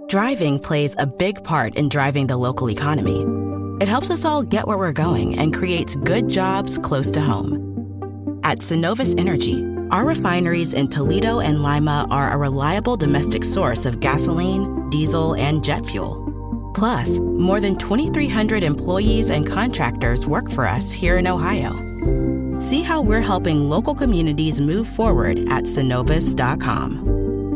Driving plays a big part in driving the local economy. It helps us all get where we're going and creates good jobs close to home. At Synovus Energy, our refineries in Toledo and Lima are a reliable domestic source of gasoline, diesel, and jet fuel. Plus, more than 2,300 employees and contractors work for us here in Ohio. See how we're helping local communities move forward at Synovus.com.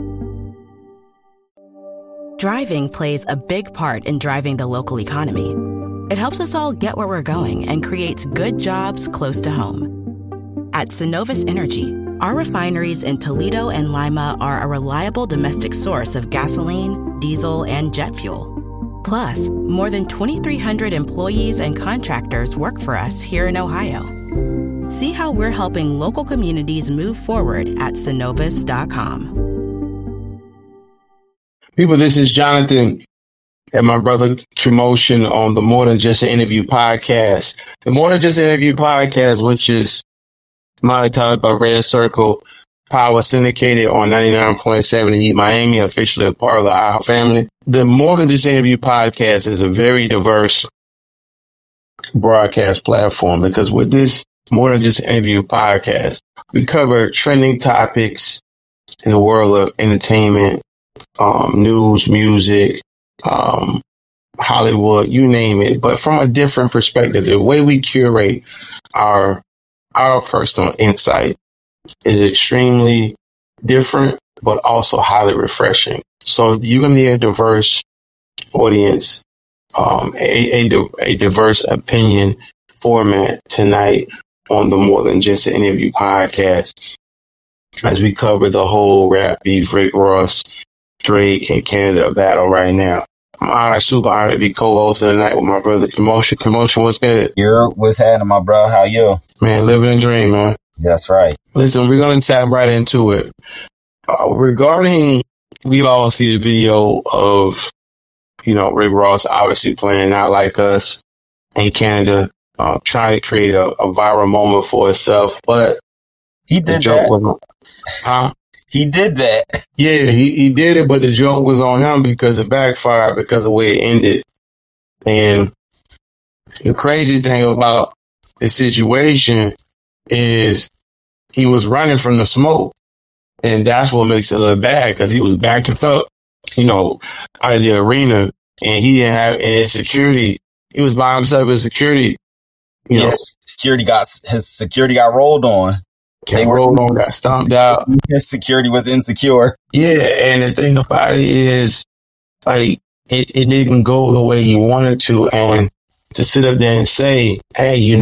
Driving plays a big part in driving the local economy. It helps us all get where we're going and creates good jobs close to home. At Synovus Energy, our refineries in Toledo and Lima are a reliable domestic source of gasoline, diesel, and jet fuel. Plus, more than 2,300 employees and contractors work for us here in Ohio. See how we're helping local communities move forward at Synovus.com. People, this is Jonathan and my brother Trimotion on the More Than Just an Interview podcast. The More Than Just an Interview podcast, which is monetized by Red Circle Power, syndicated on 99.7 Heat Miami, officially a part of the IHO family. The More Than Just an Interview podcast is a very diverse broadcast platform because with this More Than Just an Interview podcast, we cover trending topics in the world of entertainment, news, music, Hollywood, you name it, but from a different perspective. The way we curate our personal insight is extremely different, but also highly refreshing. So you're going to need a diverse audience, a diverse opinion format tonight on the More Than Just an Interview podcast as we cover the whole rap beef, Rick Ross, Drake, and Canada battle right now. I'm super honored to be co-hosting tonight with my brother Commotion. Commotion, what's good? What's happening, my bro? How you? Man, living a dream, man. That's right. Listen, we're going to tap right into it. Regarding, we all see the video of, Rick Ross obviously playing Not Like Us in Canada, trying to create a viral moment for himself, but he did that. He did that. Yeah, he did it, but the joke was on him because it backfired because of the way it ended. And the crazy thing about the situation is he was running from the smoke. And that's what makes it look bad because he was backed up, out of the arena, and he didn't have any security. He was by himself with security. His security got rolled on. Got stomped out. His security was insecure. Yeah, and the thing about it is, it didn't go the way he wanted to, and to sit up there and say, hey,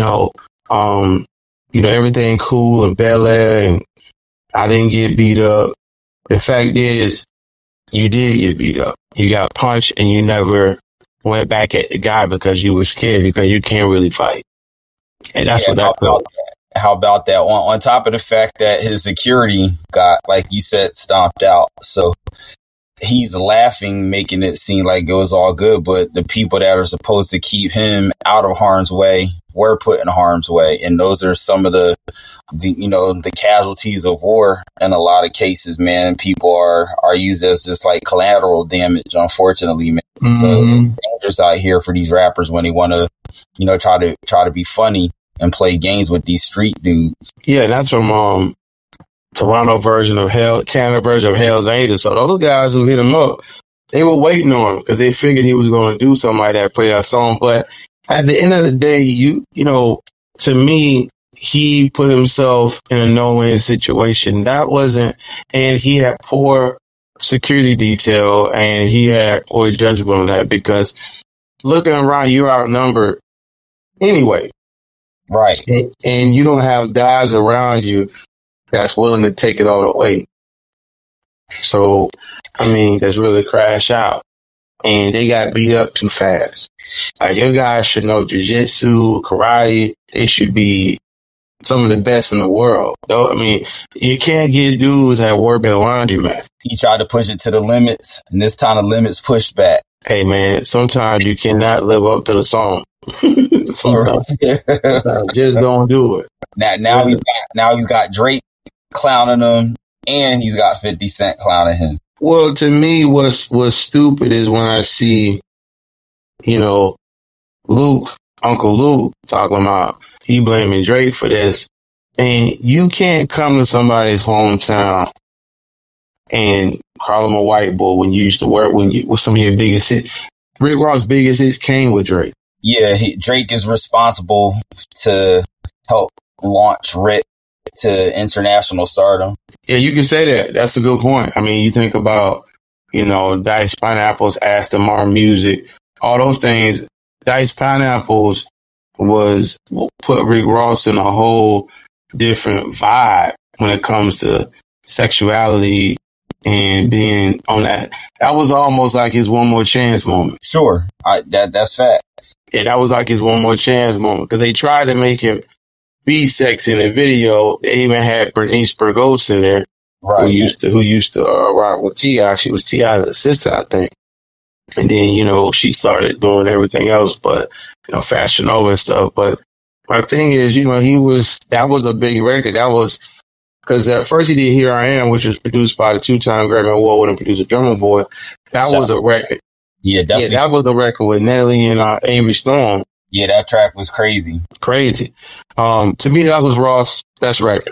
everything cool in Bel Air, and I didn't get beat up. The fact is, you did get beat up. You got punched, and you never went back at the guy because you were scared because you can't really fight. And that's what I felt. How about that? On top of the fact that his security got, like you said, stomped out. So he's laughing, making it seem like it was all good. But the people that are supposed to keep him out of harm's way were put in harm's way. And those are some of the casualties of war in a lot of cases, man. People are used as just like collateral damage, unfortunately, man. Mm-hmm. So it's dangerous out here for these rappers when they want to, try to be funny and play games with these street dudes. Yeah, that's from Toronto version of Canada version of Hell's Angels. So those guys who hit him up, they were waiting on him because they figured he was going to do something like that, play that song. But at the end of the day, to me, he put himself in a no-win situation. That wasn't, and he had poor security detail and he had poor judgment on that because looking around, you're outnumbered anyway. Right. And you don't have guys around you that's willing to take it all away. So, that's really crash out. And they got beat up too fast. Like, your guys should know jiu-jitsu, karate. They should be some of the best in the world. You can't get dudes that work at a laundromat. He tried to push it to the limits, and this time the limits pushed back. Hey, man, sometimes you cannot live up to the song. Sometimes just don't do it. Now he's got Drake clowning him, and he's got 50 Cent clowning him. Well, to me, what's stupid is when I see, you know, Uncle Luke talking about he blaming Drake for this. And you can't come to somebody's hometown and call him a white boy when you used to work with some of your biggest hits. Rick Ross' biggest hits came with Drake. Yeah, Drake is responsible to help launch Rick to international stardom. Yeah, you can say that. That's a good point. I mean, you think about, Diced Pineapples, Aston Martin music, all those things. Diced Pineapples put Rick Ross in a whole different vibe when it comes to sexuality and being on that. That was almost like his One More Chance moment. Sure. That's facts. Yeah, that was like his One More Chance moment because they tried to make him be sexy in the video. They even had Bernice Burgos in there, right? Who used to rock with T.I. She was T.I.'s assistant, I think. And then, she started doing everything else, but, Fashion Nova and stuff. But my thing is, that was a big record. That was, because at first he did Here I Am, which was produced by the 2-time Grammy Award winning producer Drummer Boy. That was a record. Yeah, definitely. Yeah, that was a record with Nelly and Amy Storm. Yeah, that track was crazy. Crazy. To me, that was Ross' best record.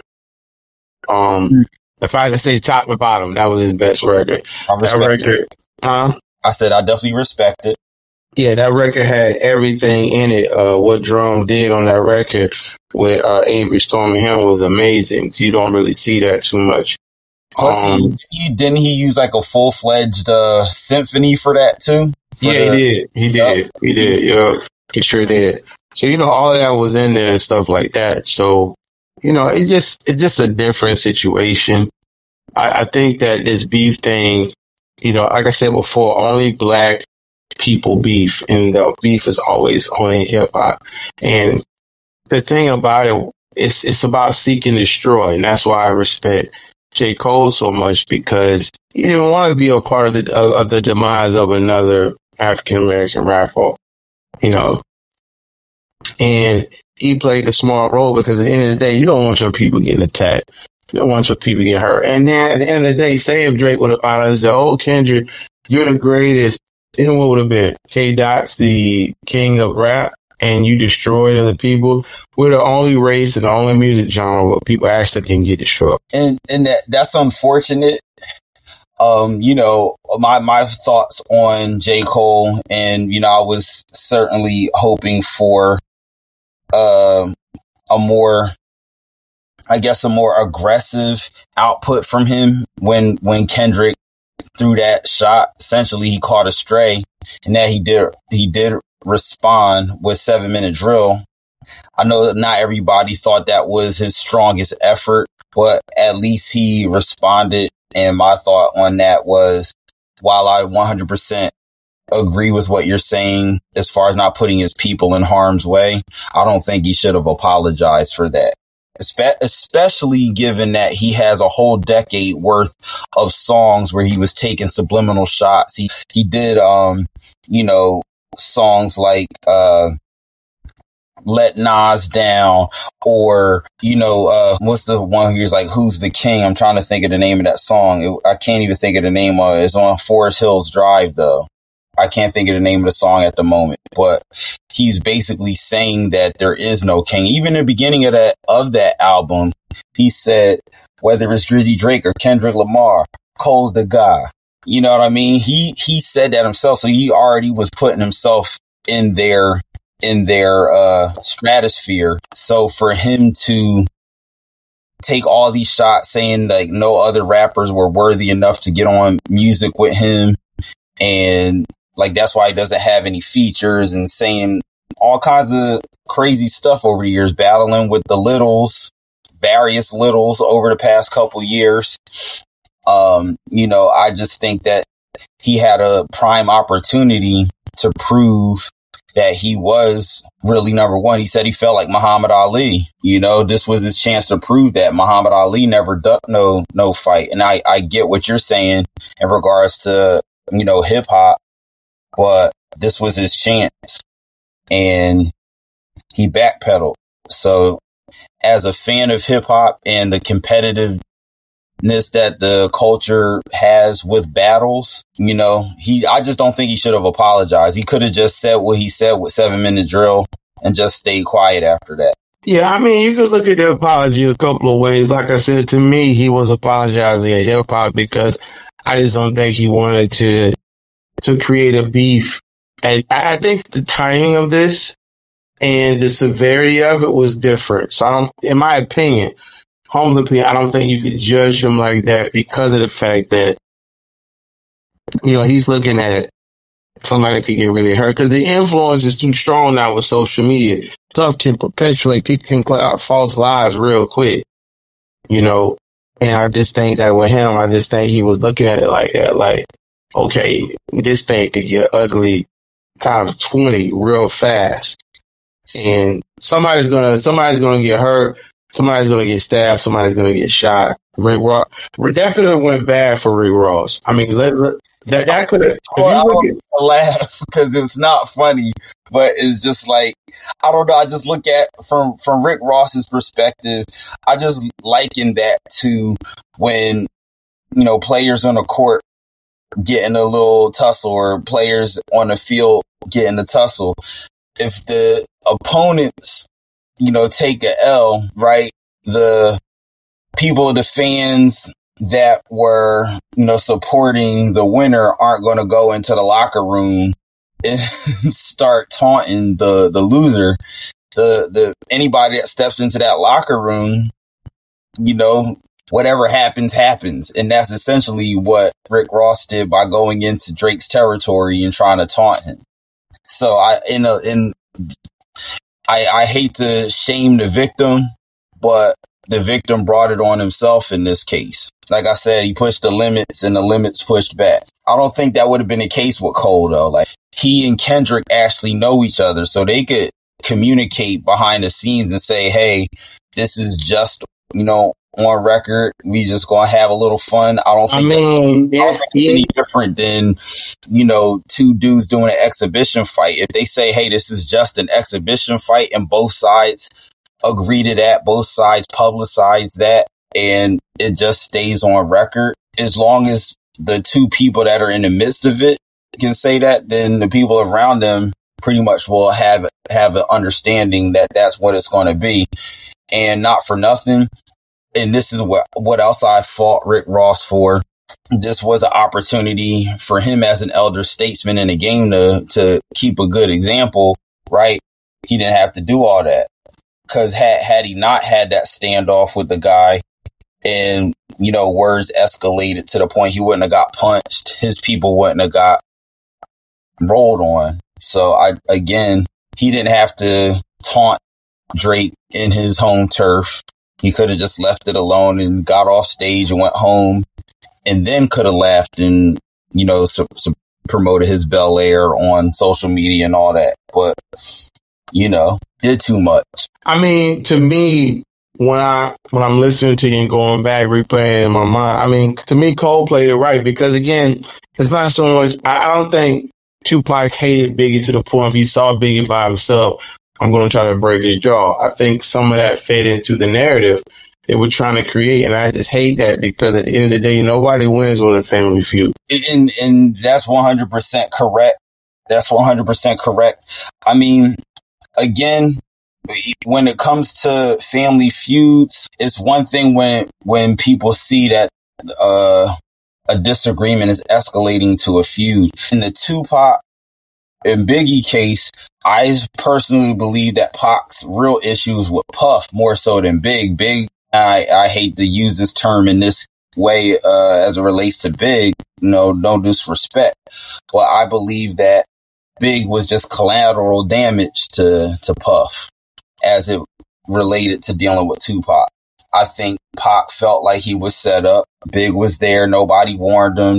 If I had to say top to bottom, that was his best record. That record. I said I definitely respect it. Yeah, that record had everything in it. What Drum did on that record with Avery Storm and him was amazing. You don't really see that too much. Plus, didn't he use like a full-fledged symphony for that too? He did. Yeah, he sure did. So all of that was in there and stuff like that. So it's just a different situation. I think that this beef thing, like I said before, only black people beef, and the beef is always only hip hop. And the thing about it, it's about seek and destroy, and that's why I respect J. Cole so much, because he didn't want to be a part of the demise of another African American rapper, and he played a small role because at the end of the day, you don't want your people getting attacked. You don't want your people getting hurt. And then at the end of the day, say if Drake would have found out and said, "Oh, Kendrick, you're the greatest," then what would have been? K-Dot's the king of rap and you destroyed other people. We're the only race and the only music genre where people actually can get destroyed. And that's unfortunate. My thoughts on J. Cole, and, I was certainly hoping for a more aggressive output from him when Kendrick threw that shot. Essentially, he caught a stray, and that he did respond with 7 Minute Drill. I know that not everybody thought that was his strongest effort, but at least he responded. And my thought on that was, while I 100% agree with what you're saying as far as not putting his people in harm's way, I don't think he should have apologized for that. Especially given that he has a whole decade worth of songs where he was taking subliminal shots. He did, songs like, Let Nas Down, or, what's the one where he's like, Who's the King? I'm trying to think of the name of that song. I can't even think of the name of it. It's on Forest Hills Drive, though. I can't think of the name of the song at the moment, but he's basically saying that there is no king. Even in the beginning of that album, he said, whether it's Drizzy Drake or Kendrick Lamar, Cole's the guy. You know what I mean? He said that himself. So he already was putting himself in their stratosphere. So for him to take all these shots saying like no other rappers were worthy enough to get on music with him, and like, that's why he doesn't have any features, and saying all kinds of crazy stuff over the years, battling with the various littles over the past couple years. I just think that he had a prime opportunity to prove that he was really number one. He said he felt like Muhammad Ali. This was his chance to prove that. Muhammad Ali never ducked no fight. And I get what you're saying in regards to, hip hop. But this was his chance, and he backpedaled. So as a fan of hip hop and the competitive that the culture has with battles. You know, I just don't think he should have apologized. He could have just said what he said with 7-minute drill and just stayed quiet after that. Yeah, I mean, you could look at the apology a couple of ways. Like I said, to me, he was apologizing at hip hop because I just don't think he wanted to create a beef. And I think the timing of this and the severity of it was different. So in my opinion, humble opinion, I don't think you could judge him like that because of the fact that, you know, he's looking at somebody that could get really hurt because the influence is too strong now with social media. Stuff can perpetuate. People can put out false lies real quick, you know. And I just think that with him, I just think he was looking at it like that, like, okay, this thing could get ugly times 20 real fast. And somebody's gonna get hurt. Somebody's gonna get stabbed. Somebody's gonna get shot. Rick Ross, that could have went bad for Rick Ross. I mean, that could have. I don't laugh because it's not funny, but it's just like, I don't know. I just look at from Rick Ross's perspective. I just liken that to when, you know, players on the court getting a little tussle or players on the field getting a tussle. If the opponents, you know, take a L, right? The people, the fans that were, you know, supporting the winner aren't going to go into the locker room and start taunting the loser. The anybody that steps into that locker room, you know, whatever happens. And that's essentially what Rick Ross did by going into Drake's territory and trying to taunt him. So I hate to shame the victim, but the victim brought it on himself in this case. Like I said, he pushed the limits and the limits pushed back. I don't think that would have been the case with Cole though. Like, he and Kendrick actually know each other, so they could communicate behind the scenes and say, hey, this is just, you know, on record. We just gonna have a little fun. I don't think it's any different than, you know, two dudes doing an exhibition fight. If they say, hey, this is just an exhibition fight, and both sides agree to that, both sides publicize that, and it just stays on record, as long as the two people that are in the midst of it can say that, then the people around them pretty much will have an understanding that that's what it's going to be. And not for nothing, and this is what else I fought Rick Ross for. This was an opportunity for him as an elder statesman in the game to keep a good example, right? He didn't have to do all that, because had he not had that standoff with the guy and, you know, words escalated to the point he wouldn't have got punched, his people wouldn't have got rolled on. So he didn't have to taunt Drake in his home turf. He could have just left it alone and got off stage and went home, and then could have laughed and, you know, promoted his Bel Air on social media and all that. But, you know, did too much. I mean, to me, when I'm listening to you and going back, replaying in my mind, I mean, to me, Cole played it right, because again, it's not so much. I don't think Tupac hated Biggie to the point if he saw Biggie by himself, I'm going to try to break his jaw. I think some of that fed into the narrative they were trying to create, and I just hate that, because at the end of the day, nobody wins on a Family Feud. And that's 100% correct. That's 100% correct. I mean, again, when it comes to Family Feuds, it's one thing when people see that a disagreement is escalating to a feud. In the Tupac and Biggie case, I personally believe that Pac's real issues with Puff more so than Big. Big, I hate to use this term in this way as it relates to Big, no disrespect, but I believe that Big was just collateral damage to Puff as it related to dealing with Tupac. I think Pac felt like he was set up. Big was there. Nobody warned him,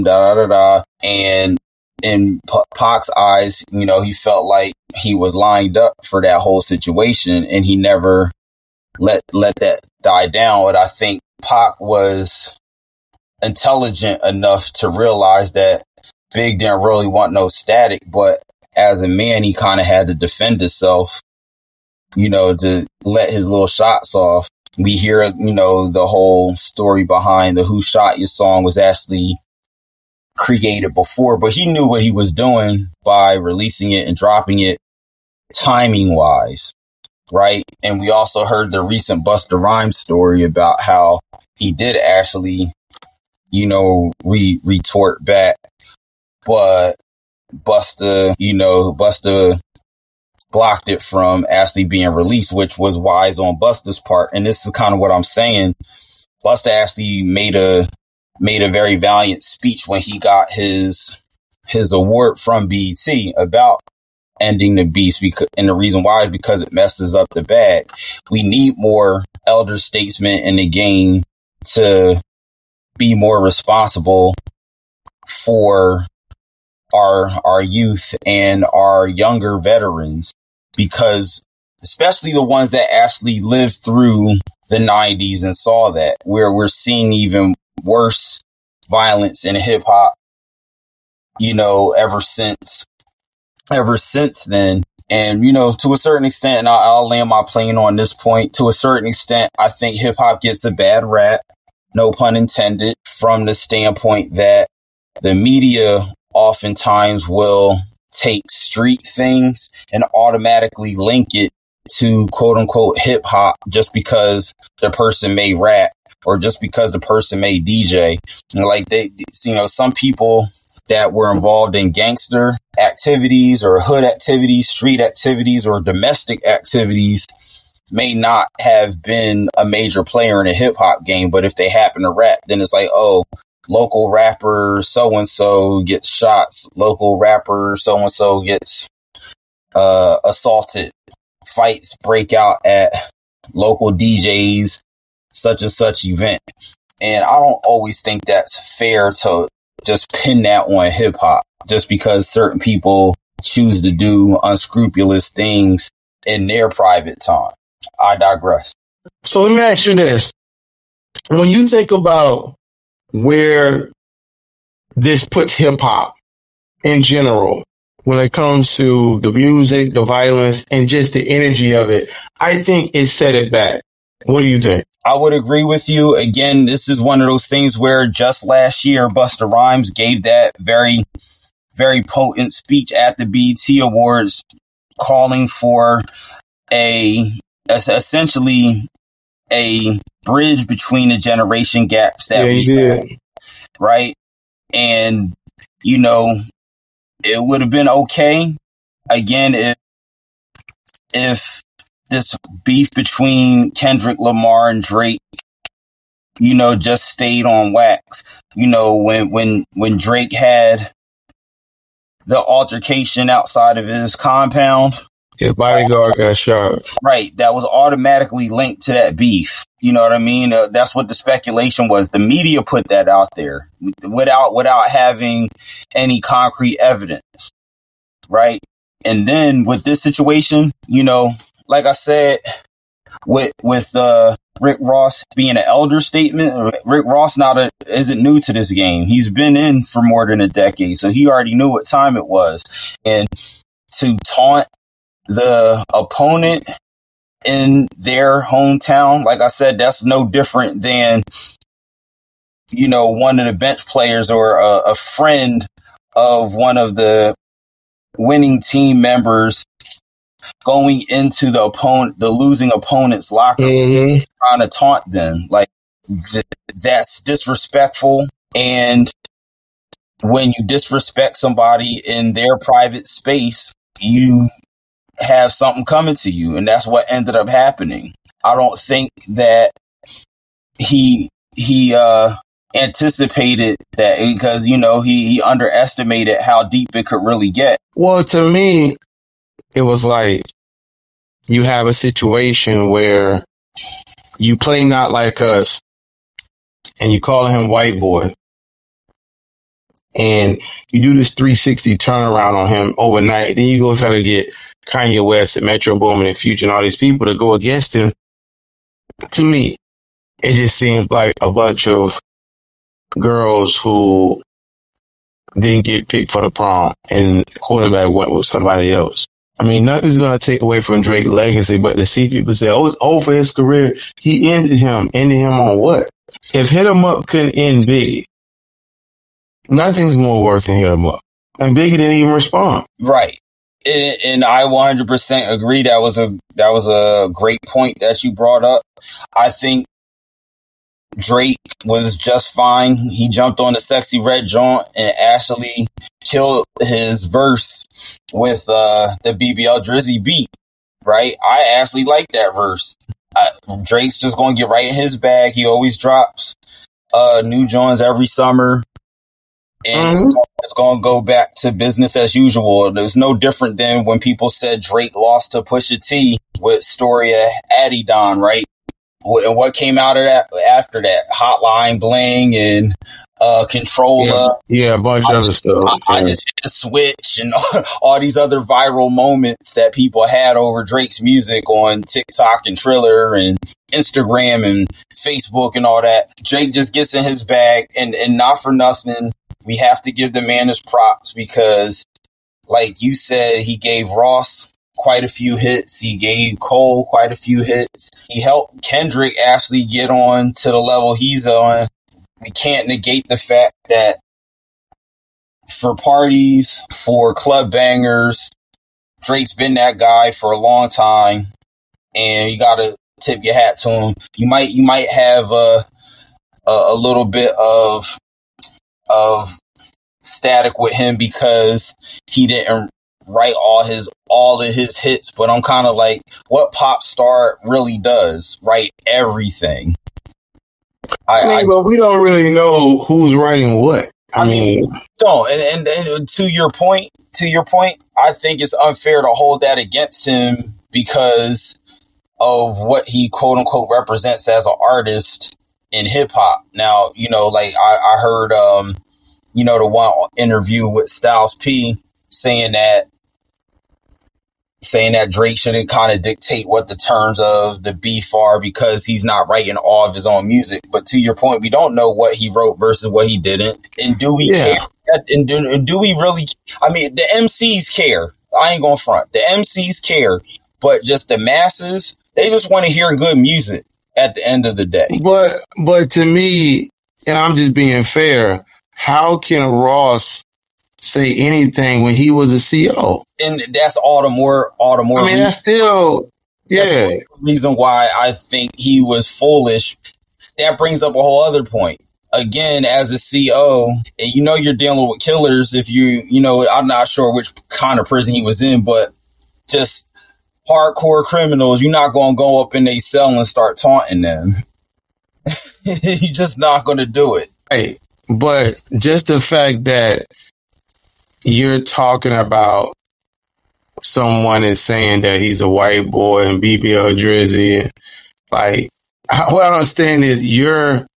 And in Pac's eyes, you know, he felt like he was lined up for that whole situation, and he never let that die down. But I think Pac was intelligent enough to realize that Big didn't really want no static, but as a man, he kind of had to defend himself, you know, to let his little shots off. we hear, you know, the whole story behind the Who Shot You song was actually created before, but he knew what he was doing by releasing it and dropping it timing wise, right? And we also heard the recent Busta Rhymes story about how he did actually, you know, retort back, but Busta blocked it from actually being released, which was wise on Busta's part. And this is kind of what I'm saying. Busta actually made a very valiant speech when he got his award from BET about ending the beast, and the reason why is because it messes up the bag. We need more elder statesmen in the game to be more responsible for our youth and our younger veterans, because especially the ones that actually lived through the 90s and saw that, where we're seeing even worse violence in hip hop, you know, ever since then. And, you know, to a certain extent, and I'll land my plane on this point, to a certain extent, I think hip hop gets a bad rap, no pun intended, from the standpoint that the media oftentimes will take street things and automatically link it to quote unquote hip hop just because the person may rap or just because the person may DJ. And like they, you know, some people that were involved in gangster activities or hood activities, street activities, or domestic activities may not have been a major player in a hip hop game. But if they happen to rap, then it's like, oh, local rapper so-and-so gets shots. Local rapper so-and-so gets assaulted. Fights break out at local DJs, such and such event. And I don't always think that's fair to just pin that on hip hop just because certain people choose to do unscrupulous things in their private time. I digress. So let me ask you this. When you think about where this puts hip hop in general, when it comes to the music, the violence, and just the energy of it, I think it set it back. What do you think? I would agree with you. Again, this is one of those things where just last year, Busta Rhymes gave that very, very potent speech at the BET Awards calling for essentially a bridge between the generation gaps that we had, right? And, you know, it would have been okay, again, if this beef between Kendrick Lamar and Drake, you know, just stayed on wax. You know, when Drake had the altercation outside of his compound, his bodyguard got shot. Right. That was automatically linked to that beef. You know what I mean? That's what the speculation was. The media put that out there without having any concrete evidence. Right. And then with this situation, you know, like I said, with Rick Ross being an elder statement, Rick Ross isn't new to this game. He's been in for more than a decade, so he already knew what time it was. And to taunt the opponent in their hometown, like I said, that's no different than, you know, one of the bench players or a friend of one of the winning team members going into the losing opponent's locker room, trying to taunt them. Like, that's disrespectful. And when you disrespect somebody in their private space, you have something coming to you. And that's what ended up happening. I don't think that he anticipated that, because, you know, he underestimated how deep it could really get. Well, to me, it was like you have a situation where you play Not Like Us and you call him white boy and you do this 360 turnaround on him overnight. Then you go try to get Kanye West and Metro Boomin and Future and all these people to go against him. To me, it just seemed like a bunch of girls who didn't get picked for the prom and the quarterback went with somebody else. I mean, nothing's going to take away from Drake's legacy, but to see people say, oh, it's over his career. He ended him on what? If Hit 'Em Up couldn't end Biggie, nothing's more worth than Hit 'Em Up. And Biggie didn't even respond. Right. And I 100% agree. That was a great point that you brought up. I think Drake was just fine. He jumped on the Sexy Red joint and actually killed his verse with the BBL Drizzy beat, right? I actually like that verse. Drake's just going to get right in his bag. He always drops new joints every summer. And it's going to go back to business as usual. There's no different than when people said Drake lost to Pusha T with Story of Adidon, right? And what came out of that after that? Hotline Bling and Controller. Yeah, a bunch of other stuff. I just hit the switch and all these other viral moments that people had over Drake's music on TikTok and Triller and Instagram and Facebook and all that. Drake just gets in his bag, and not for nothing, we have to give the man his props because, like you said, he gave Ross quite a few hits. He gave Cole quite a few hits. He helped Kendrick actually get on to the level he's on. We can't negate the fact that for parties, for club bangers, Drake's been that guy for a long time, and you gotta tip your hat to him. You might have a little bit of static with him because he didn't write all of his hits, but I'm kind of like, what pop star really does write everything? But we don't really know who's writing what. I mean, don't. And to your point, I think it's unfair to hold that against him because of what he quote unquote represents as an artist in hip hop. Now, like I heard, the one interview with Styles P saying that Drake shouldn't kind of dictate what the terms of the beef are because he's not writing all of his own music. But to your point, we don't know what he wrote versus what he didn't. And do we care? And do we really? I mean, the MCs care. I ain't gonna front. The MCs care, but just the masses, they just want to hear good music at the end of the day. But to me, and I'm just being fair, how can Ross say anything when he was a CO? And that's all the more. I mean, that's still, that's the reason why I think he was foolish. That brings up a whole other point. Again, as a CO, and you're dealing with killers. If I'm not sure which kind of prison he was in, but just hardcore criminals, you're not going to go up in their cell and start taunting them. You're just not going to do it. Right. But just the fact that you're talking about someone is saying that he's a white boy and BBL Drizzy, like, what I understand is you're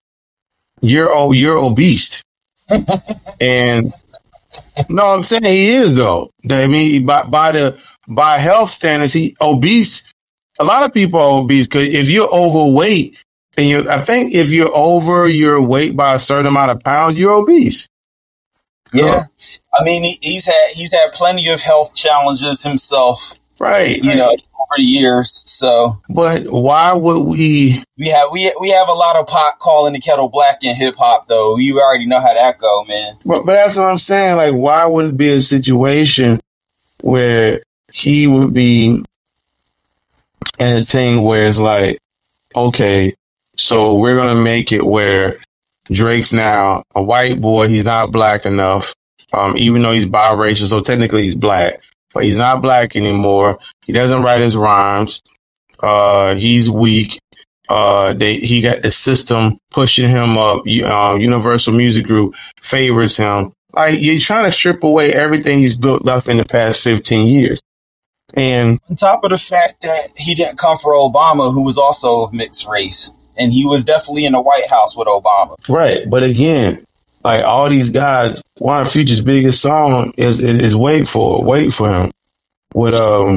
obese. And no, I'm saying he is though. I mean, by health standards, he obese. A lot of people are obese because if you're overweight, and I think if you're over your weight by a certain amount of pounds, you're obese. Yeah. I mean, he's had plenty of health challenges himself. Right. Over the years. So, but why would we have a lot of pot calling the kettle black in hip hop though. You already know how that go, man. But that's what I'm saying. Like, why would it be a situation where he would be in a thing where it's like, okay, so we're going to make it where Drake's now a white boy. He's not black enough. Even though he's biracial, so technically he's black, but he's not black anymore. He doesn't write his rhymes. He's weak. He got the system pushing him up. Universal Music Group favors him. Like, you're trying to strip away everything he's built up in the past 15 years. And on top of the fact that he didn't come for Obama, who was also of mixed race, and he was definitely in the White House with Obama. Right. But again, like all these guys, one of Future's biggest song is Wait For Him with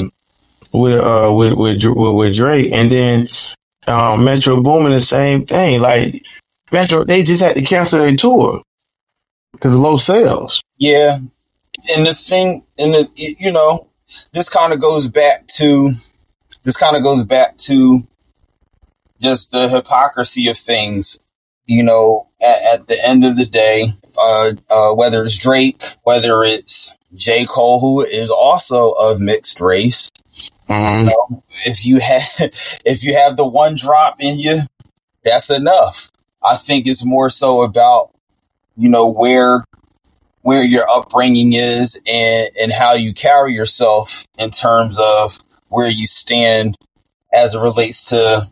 Drake, and then Metro Boomin the same thing. Like Metro, they just had to cancel their tour because of low sales. Yeah, and the thing, this kind of goes back to just the hypocrisy of things. You know, at the end of the day, whether it's Drake, whether it's J. Cole, who is also of mixed race, you know, if you have the one drop in you, that's enough. I think it's more so about, you know, where your upbringing is and how you carry yourself in terms of where you stand as it relates to,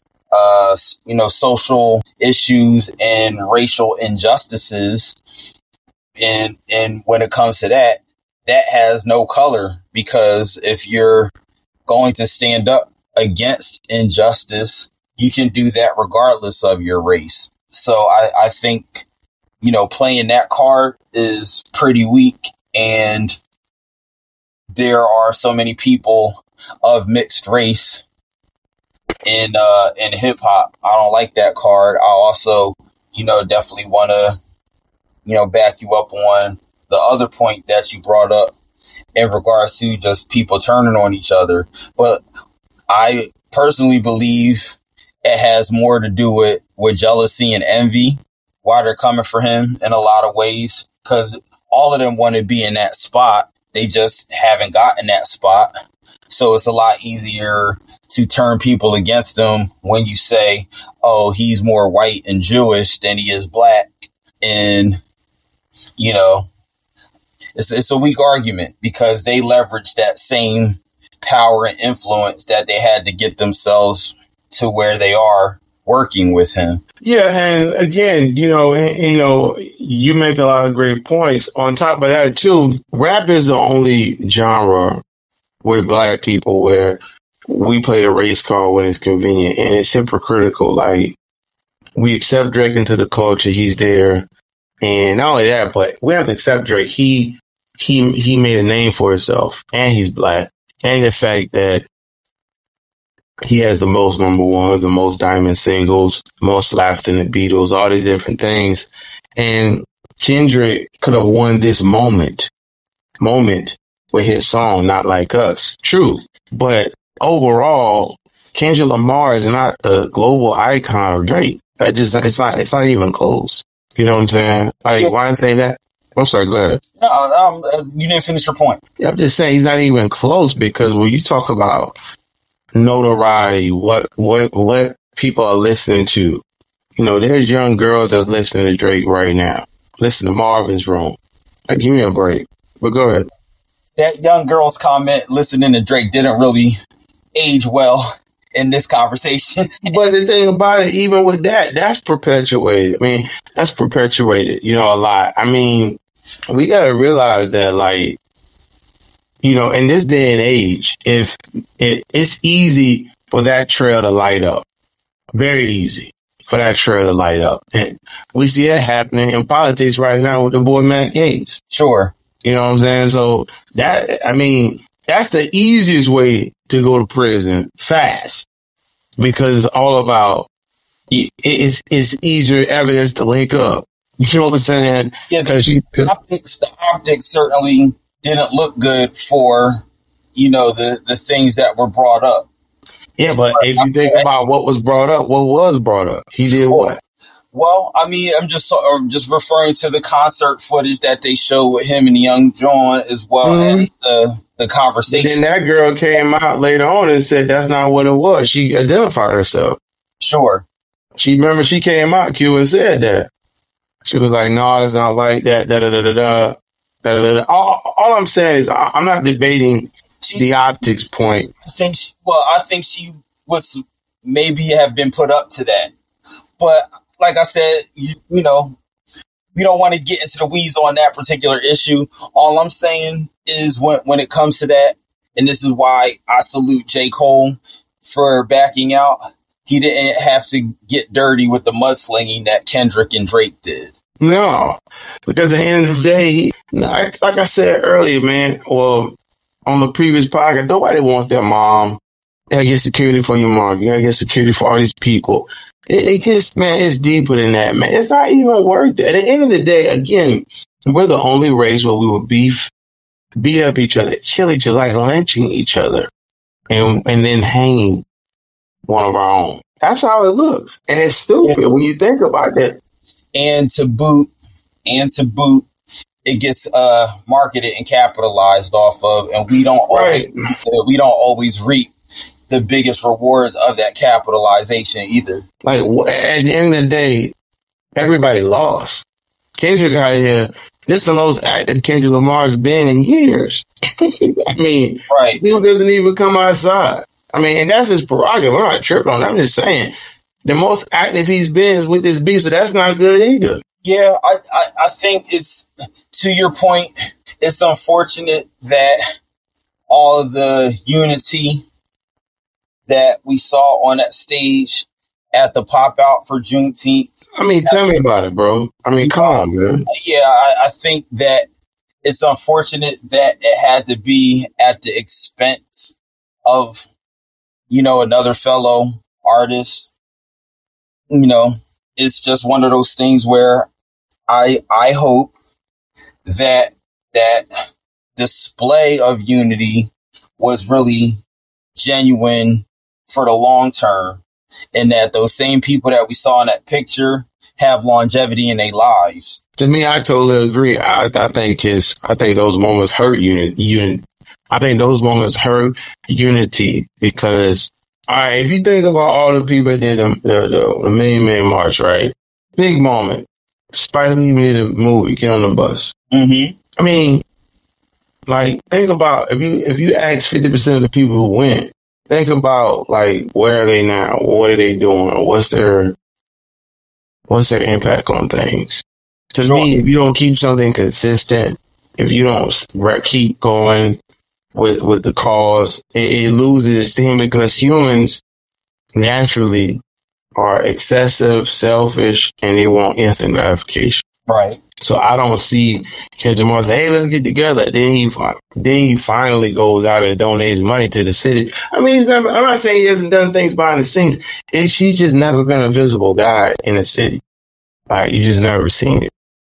you know, social issues and racial injustices. And when it comes to that has no color, because if you're going to stand up against injustice, you can do that regardless of your race. So I think, you know, playing that card is pretty weak. And there are so many people of mixed race in hip hop. I don't like that card. I also, you know, definitely want to, you know, back you up on the other point that you brought up in regards to just people turning on each other. But I personally believe it has more to do with jealousy and envy, why they're coming for him in a lot of ways, because all of them want to be in that spot. They just haven't gotten that spot. So it's a lot easier to turn people against him when you say, oh, he's more white and Jewish than he is black. And, you know, it's a weak argument because they leverage that same power and influence that they had to get themselves to where they are working with him. Yeah, and again, you make a lot of great points. On top of that, too, rap is the only genre with black people where we play the race card when it's convenient, and it's hypocritical. Like, we accept Drake into the culture; he's there, and not only that, but we have to accept Drake. He made a name for himself, and he's black, and the fact that he has the most number ones, the most diamond singles, more slaps than the Beatles, all these different things. And Kendrick could have won this moment with his song, Not Like Us. True. But overall, Kendrick Lamar is not a global icon of Drake. It's not even close. You know what I'm saying? Like, why did I say that? I'm sorry, go ahead. No, you didn't finish your point. Yeah, I'm just saying he's not even close, because when you talk about notoriety, what people are listening to, there's young girls that's listening to Drake right now. Listen to Marvin's Room. Like, give me a break. But go ahead. That young girl's comment listening to Drake didn't really age well in this conversation. But the thing about it, even with that's perpetuated. I mean, that's perpetuated, a lot. I mean, we got to realize that, like, in this day and age, if it's easy for that trail to light up, very easy for that trail to light up. And we see that happening in politics right now with the boy Matt Gaetz. Sure. You know what I'm saying? So that's the easiest way to go to prison fast, because it's all about, it's easier evidence to link up. You know what I'm saying? Yeah, the optics certainly didn't look good for, the things that were brought up. Yeah, but if you think about what was brought up, he did what? Well, I mean, I'm just referring to the concert footage that they showed with him and Young John, as well as the conversation. But then that girl came out later on and said that's not what it was. She identified herself. Sure. She came out, Q, and said that. She was like, no, it's not like that, da-da-da-da-da. All I'm saying is I'm not debating the optics point. I think she was maybe have been put up to that. But like I said, we don't want to get into the weeds on that particular issue. All I'm saying is when it comes to that, and this is why I salute J. Cole for backing out, he didn't have to get dirty with the mudslinging that Kendrick and Drake did. No, because at the end of the day, like I said earlier, man, or on the previous podcast, nobody wants their mom. You gotta get security for your mom. You gotta get security for all these people. It gets, man, it's deeper than that, man. It's not even worth it. At the end of the day, again, we're the only race where we will beef beat up each other, kill each other, like lynching each other, and then hanging one of our own. That's how it looks. And it's stupid when you think about that. And to boot, it gets marketed and capitalized off of, and we don't always reap the biggest rewards of that capitalization either. Like, at the end of the day, everybody lost. Kendrick out here, this is the most active Kendrick Lamar's been in years. I mean, right. He doesn't even come outside. I mean, and that's his prerogative. I'm not tripping on that. I'm just saying, the most active he's been is with this beef, so that's not good either. Yeah, I think it's, to your point, it's unfortunate that all of the unity that we saw on that stage at the pop out for Juneteenth. I mean, tell me about it, bro. I mean, come on, man. Yeah, I think that it's unfortunate that it had to be at the expense of, another fellow artist. It's just one of those things where I hope that display of unity was really genuine for the long term, and that those same people that we saw in that picture have longevity in their lives. To me, I totally agree. I think those moments hurt unity. I think those moments hurt unity because, all right, if you think about all the people that did the Million Man March, right? Big moment. Spike Lee made a movie, Get on the Bus. Mm-hmm. I mean, like, think about if you ask 50% of the people who went, think about, like, where are they now? What are they doing? What's their impact on things? To me, if you don't keep something consistent, if you don't keep going with the cause, it loses steam because humans naturally are excessive, selfish, and they want instant gratification. Right. So I don't see Kendrick Lamar say, "Hey, let's get together." Then he finally goes out and donates money to the city. I mean, I'm not saying he hasn't done things behind the scenes. She's just never been a visible guy in the city. Like, you just never seen it.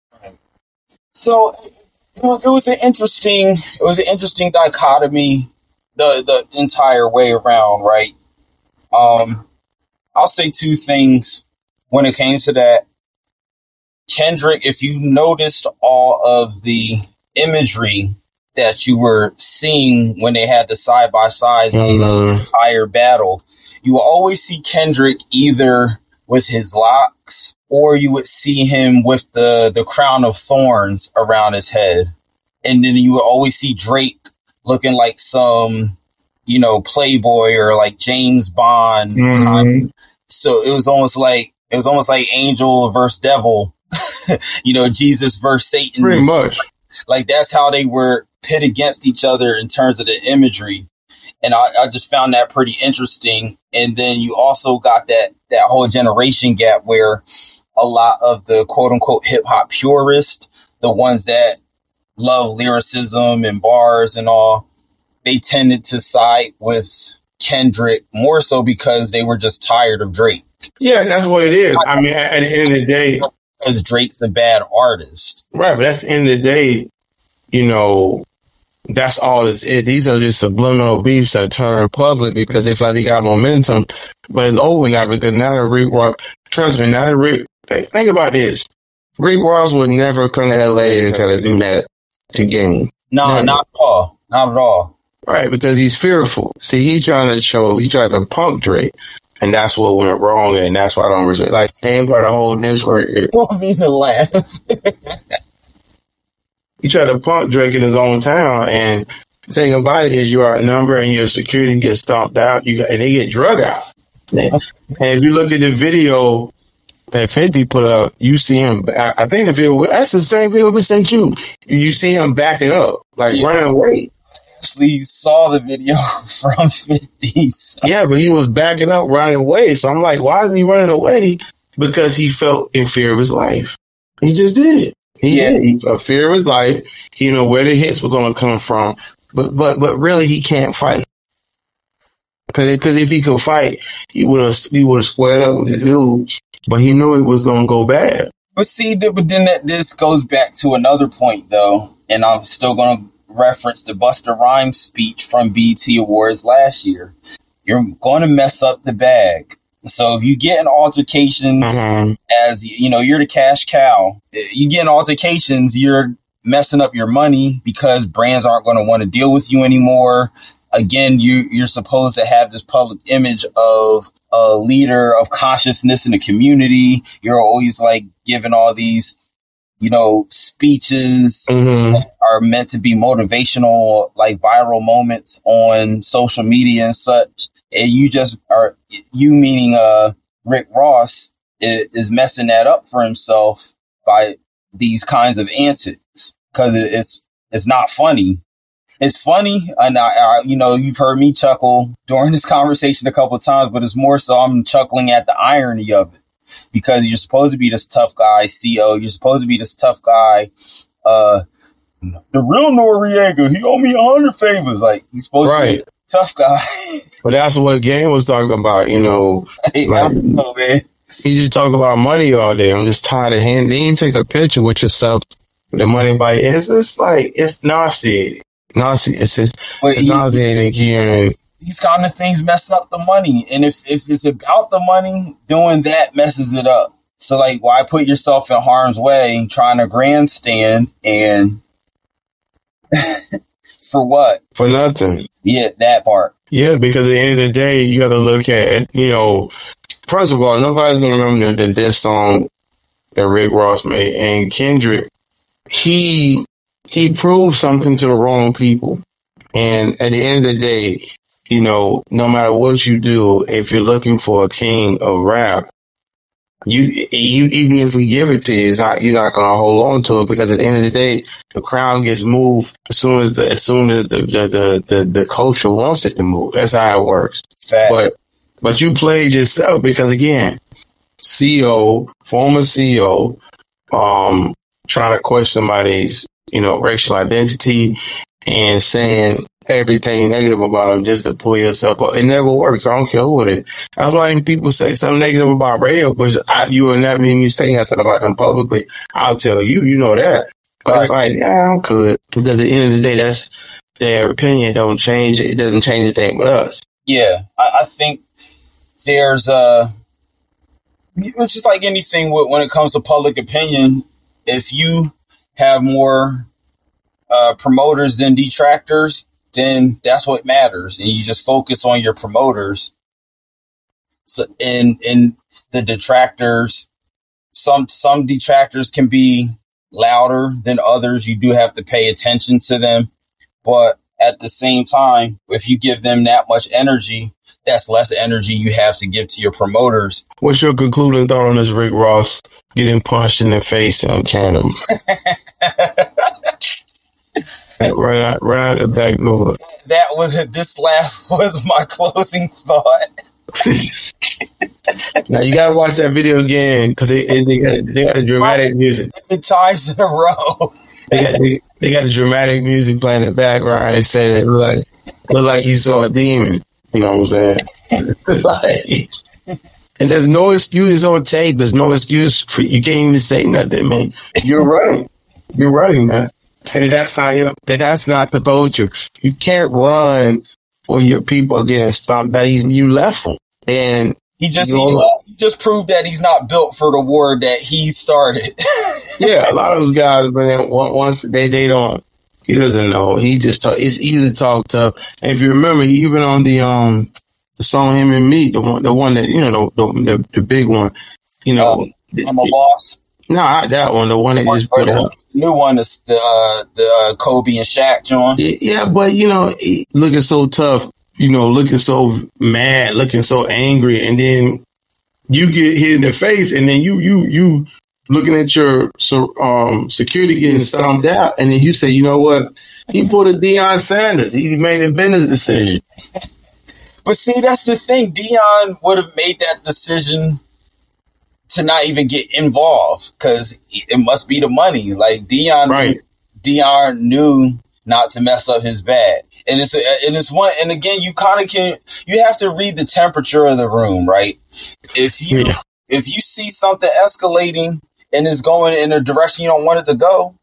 So it was an interesting dichotomy the entire way around, right? I'll say two things when it came to that. Kendrick, if you noticed all of the imagery that you were seeing when they had the side-by-sides in the entire battle, you will always see Kendrick either with his locks or you would see him with the crown of thorns around his head. And then you would always see Drake looking like some, Playboy or like James Bond. Mm-hmm. So it was almost like angel versus devil. Jesus versus Satan. Pretty much. Like, that's how they were pit against each other in terms of the imagery. And I just found that pretty interesting. And then you also got that whole generation gap where a lot of the quote unquote hip hop purists, the ones that love lyricism and bars and all, they tended to side with Kendrick more so because they were just tired of Drake. Yeah, that's what it is. I mean, at the end of the day, because Drake's a bad artist. Right, but that's the end of the day, that's all it's it. These are just subliminal beefs that turn public because they feel like they got momentum, but it's over now because now that Rick Ross, trust me, now that Rick, think about this. Rick Ross would never come to LA and kind of do that to game. No, not at all. Not at all. Right, because he's fearful. See, he tried to punk Drake. And that's what went wrong, and that's why I don't respect. Like, same part of the whole network. Won't be to laugh. He tried to punk Drake in his own town, and the thing about it is you are a number, and your security gets stomped out, and they get drug out. And if you look at the video that 50 put up, you see him. I think the video, that's the same video we sent you. You see him backing up, like running away. Actually saw the video from 50. So. Yeah, but he was backing up, running away. So I'm like, why is he running away? Because he felt in fear of his life. He just did. He did. A fear of his life. He knew where the hits were going to come from. But really, he can't fight. Because if he could fight, he would have squared up with the dudes. But he knew it was going to go bad. But see, this goes back to another point, though, and I'm still going to referenced the Busta Rhymes speech from BET Awards last year. You're going to mess up the bag. So if you get in altercations as, you know, you're the cash cow, you get in altercations, you're messing up your money because brands aren't going to want to deal with you anymore. Again, you're supposed to have this public image of a leader of consciousness in the community. You're always like giving all these, you know, speeches that are meant to be motivational, like viral moments on social media and such. And you just are, you meaning Rick Ross is messing that up for himself by these kinds of antics, because it's not funny. It's funny, and I, you know, you've heard me chuckle during this conversation a couple of times, but it's more so I'm chuckling at the irony of it, because you're supposed to be this tough guy, CEO. You're supposed to be this tough guy. The real Noriega, he owe me 100 favors. Like, he's supposed to be a tough guy. But that's what Game was talking about, you know. Hey, like, I don't know, man. He just talk about money all day. I'm just tired of him. They ain't take a picture with yourself. The money by it's just like, it's nauseating. It's just nauseating hearing. These kind of things mess up the money. And if it's about the money, doing that messes it up. So like, why put yourself in harm's way trying to grandstand and for what? For nothing. Yeah, that part. Yeah, because at the end of the day, you got to look at, you know, first of all, nobody's going to remember this song that Rick Ross made. And Kendrick, he proved something to the wrong people. And at the end of the day, you know, no matter what you do, if you're looking for a king of rap, you even if we give it to you, you're not going to hold on to it, because at the end of the day, the crown gets moved as soon as the culture wants it to move. That's how it works. But you played yourself, because again, former CEO, trying to question somebody's, you know, racial identity and saying everything negative about him just to pull yourself up. It never works. I don't care who it is. That's why people say something negative about Rayo, but you will never hear me say nothing about him publicly. I'll tell you, you know that. But it's like, yeah, I'm good. Because at the end of the day, that's their opinion. Don't change it. It doesn't change a thing with us. Yeah, I think there's it's just like anything when it comes to public opinion. If you have more promoters than detractors, then that's what matters, and you just focus on your promoters. So, and the detractors, some detractors can be louder than others. You do have to pay attention to them, but at the same time, if you give them that much energy, that's less energy you have to give to your promoters. What's your concluding thought on this Rick Ross getting punched in the face on Canada? Right out the back door. This laugh was my closing thought. Now you gotta watch that video again, because they got the dramatic music. 10 times in a row. They got the dramatic music playing in the background. They say it look like you saw a demon. You know what I'm saying? And there's no excuse on tape. There's no excuse for you. Can't even say nothing, man. You're right. You're right, man. And that's not the vulture. You can't run when your people get stomped out. You left them. And he just proved that he's not built for the war that he started. Yeah, a lot of those guys, man, once they don't, he doesn't know. He just talk. It's easy to talk tough. And if you remember, even on the song "Him and Me," the one that, you know, the big one, you know, I'm a Boss. No, not that one. The one that just put out. The new one is the Kobe and Shaq joint. Yeah, but you know, looking so tough, you know, looking so mad, looking so angry, and then you get hit in the face, and then you looking at your security getting stomped out, and then you say, you know what? He pulled a Deion Sanders. He made a business decision. But see, that's the thing. Deion would have made that decision to not even get involved, because it must be the money. Like Deion knew not to mess up his bag. And it's one, and again, you have to read the temperature of the room, right? If you see something escalating and it's going in a direction you don't want it to go,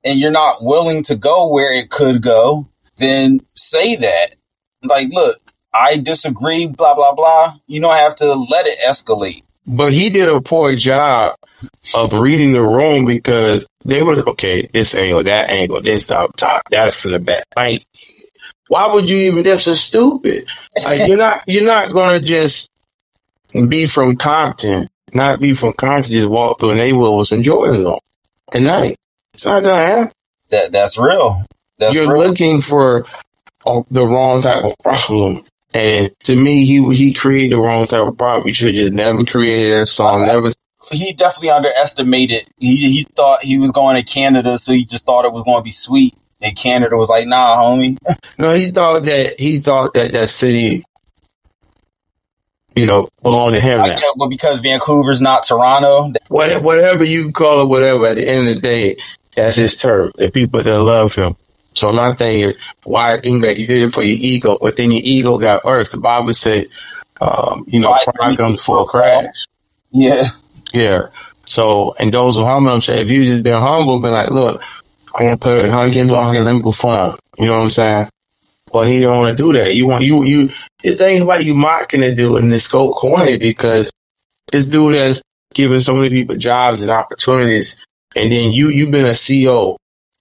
and you're not willing to go where it could go, then say that. Like, look, I disagree, blah, blah, blah. You don't have to let it escalate. But he did a poor job of reading the room because they were, okay, this angle, that angle, this up top, that's from the back. Like, why would you even, that's so stupid. Like, you're not going to just be from Compton, just walk through a neighborhood with some Jordans on at night. It's not going to happen. That's real. You're looking for the wrong type of problem. And to me, he created the wrong type of problem. He should have just never created that song. He definitely underestimated. He thought he was going to Canada, so he just thought it was going to be sweet. And Canada was like, nah, homie. No, he thought that city, belonged to him now. But because Vancouver's not Toronto. Whatever you call it, whatever, at the end of the day, that's his turf. The people that love him. So my thing is, why think that you did it for your ego, but then your ego got earth. The Bible said, pride comes before a crash. Yeah. Yeah. So, and those who humble themselves, if you just been humble, been like, look, I'm going to put it $100 let me perform. You know what I'm saying? Well, he don't want to do that. The thing about you mocking the dude in this scope corny because this dude has given so many people jobs and opportunities, and then you've been a CEO.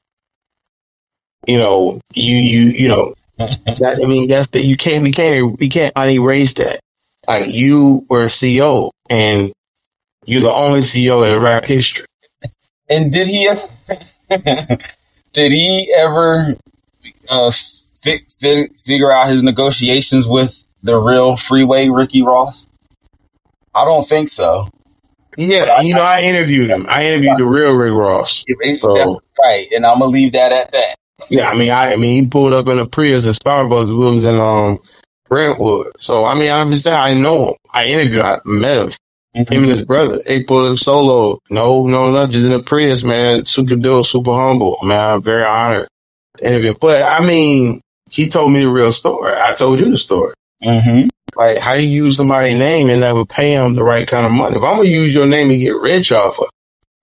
You can't erase that. Like, you were a CEO and you're the only CEO in rap history. And did he ever figure out his negotiations with the real Freeway Ricky Ross? I don't think so. Yeah, I interviewed him. I interviewed the real Rick Ross. That's right, and I'm gonna leave that at that. Yeah, he pulled up in a Prius at Starbucks. We was in Brentwood. So I'm just saying, I know him. I interviewed him. I met him. Mm-hmm. Him and his brother. They pulled up solo. No, just in a Prius, man. Super dope, super humble. Man, I'm very honored to interview. But he told me the real story. I told you the story. Mm-hmm. Like, how you use somebody's name and that would pay him the right kind of money. If I'm gonna use your name and get rich off of it.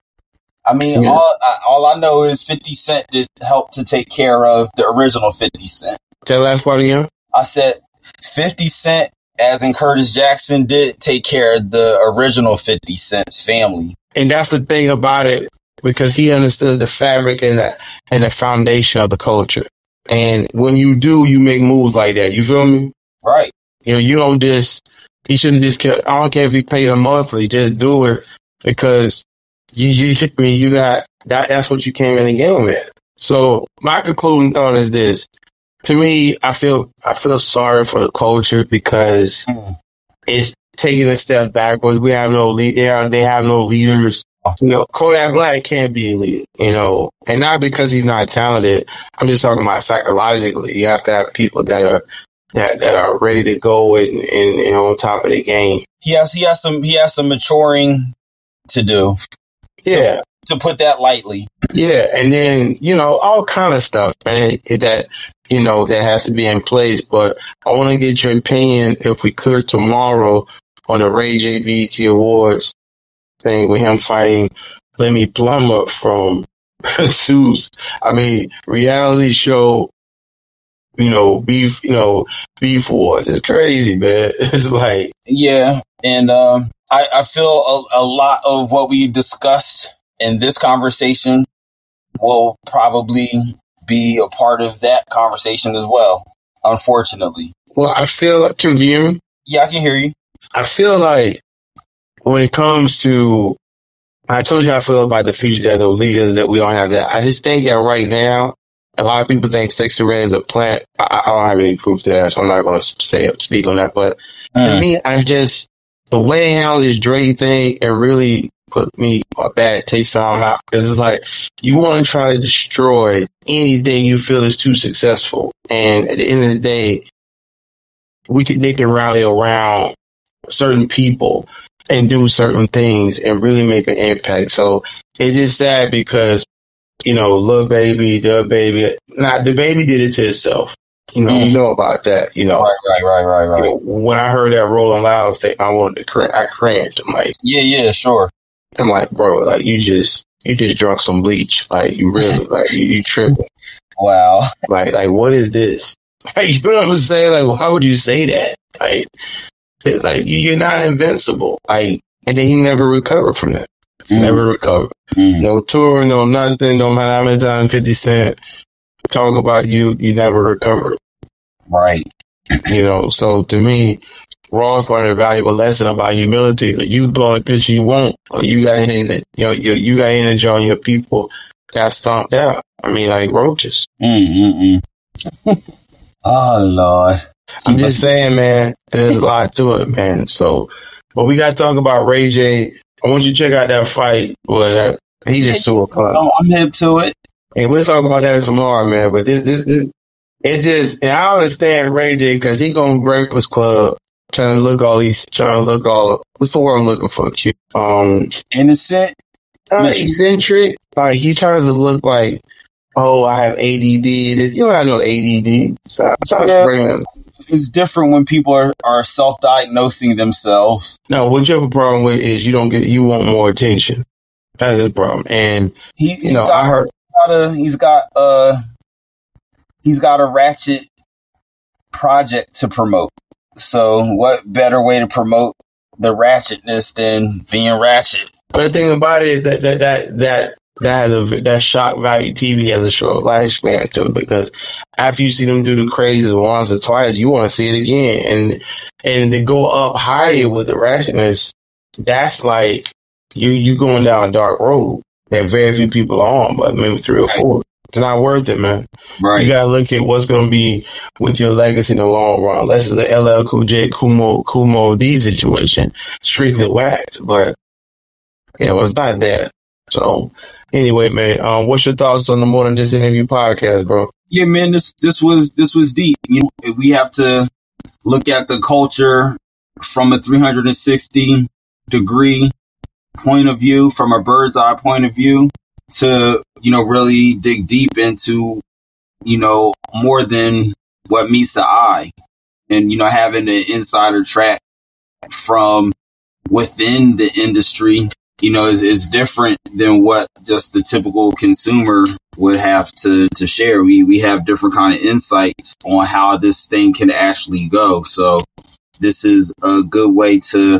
All I know is 50 Cent did help to take care of the original 50 Cent. Tell the last part again. I said 50 Cent, as in Curtis Jackson, did take care of the original 50 Cent's family. And that's the thing about it, because he understood the fabric and the foundation of the culture. And when you do, you make moves like that. You feel me? Right. You don't he shouldn't just care. I don't care if you pay him monthly, just do it because you got that. That's what you came in the game with. So my concluding thought is this: to me, I feel sorry for the culture because it's taking a step backwards. We have no lead. They have no leaders. Kodak Black can't be a leader. And not because he's not talented. I'm just talking about psychologically. You have to have people that are ready to go and on top of the game. He has some maturing to do. Yeah. To put that lightly. Yeah. And then, all kind of stuff, man, that has to be in place. But I want to get your opinion, if we could, tomorrow on the Ray J BET Awards thing with him fighting Lemmy Plummer from Zeus. Reality show, beef wars. It's crazy, man. It's like. Yeah. And, I feel a lot of what we discussed in this conversation will probably be a part of that conversation as well, unfortunately. Well, I feel like, can you hear me? Yeah, I can hear you. I feel like when it comes to, I told you I feel about the future that the leaders that we don't have that. I just think that right now, a lot of people think Sexyy Red is a plant. I don't have any proof to that, so I'm not going to speak on that. But to me, the way how this Dre thing, it really put me a bad taste on my mouth. Because it's like, you want to try to destroy anything you feel is too successful. And at the end of the day, they can rally around certain people and do certain things and really make an impact. So it's just sad because, Lil Baby, the Baby did it to itself. You know about that, Right. When I heard that Rolling Loud thing, I cringed. I'm like, yeah, sure. I'm like, bro, like you just you just drunk some bleach. Like, you really, like, you tripping. Wow. Like, what is this? Like, you know what I'm saying? Like, how would you say that? Like, you're not invincible. Like, and then he never recovered from that. Never recovered. No tour, no nothing, no matter how many times 50 Cent talk about you never recovered. Right. You know, so to me, Ross learned a valuable lesson about humility. Like, you blow a pitch you won't, or you got in you got energy on your people got stomped out. I mean, like roaches. Oh, Lord. I'm just saying, man, there's a lot to it, man. So, but we got to talk about Ray J. I want you to check out that fight. Well, he just sued a club. Oh, I'm hip to it. And we'll talk about that tomorrow, man. But it just, and I understand Ray J because he going to Breakfast Club trying to look all, what's the word I'm looking for? Cute. Innocent? Eccentric. Like, he tries to look like, oh, I have ADD. You don't have no ADD. Stop bringing. It's different when people are self-diagnosing themselves. No, what you have a problem with is you want more attention. That's his problem. And I heard he's got a ratchet project to promote. So what better way to promote the ratchetness than being ratchet? But the thing about it is that shock value TV has a short lifespan to it, because after you see them do the crazy once or twice, you want to see it again. And to go up higher with the ratchetness, that's like you going down a dark road that very few people are on, but maybe 3 or 4. It's not worth it, man. Right. You gotta look at what's gonna be with your legacy in the long run. Unless it's the LL Cool J, Kumo D situation, strictly wax, but it's not that. So anyway, man, what's your thoughts on the More Than Just Interview podcast, bro? Yeah, man, this was deep. You know, we have to look at the culture from a 360-degree point of view, from a bird's eye point of view, to, really dig deep into, more than what meets the eye. And, having an insider track from within the industry, is different than what just the typical consumer would have to share. We have different kind of insights on how this thing can actually go. So this is a good way to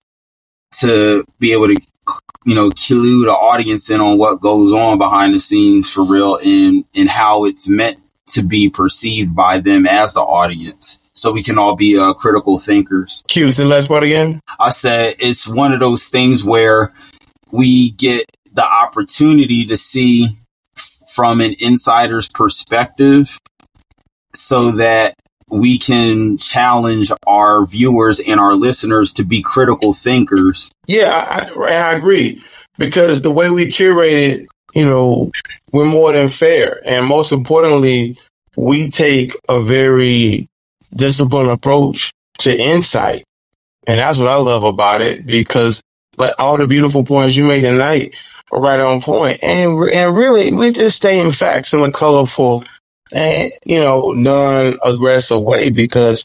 be able to, clue the audience in on what goes on behind the scenes for real, and how it's meant to be perceived by them as the audience. So we can all be critical thinkers. Q, say the last part again? I said it's one of those things where we get the opportunity to see from an insider's perspective so that we can challenge our viewers and our listeners to be critical thinkers. Yeah, I agree. Because the way we curate it, we're more than fair. And most importantly, we take a very disciplined approach to insight. And that's what I love about it, because like all the beautiful points you made tonight are right on point. And really, we're just stating facts in a colorful and, non-aggressive way, because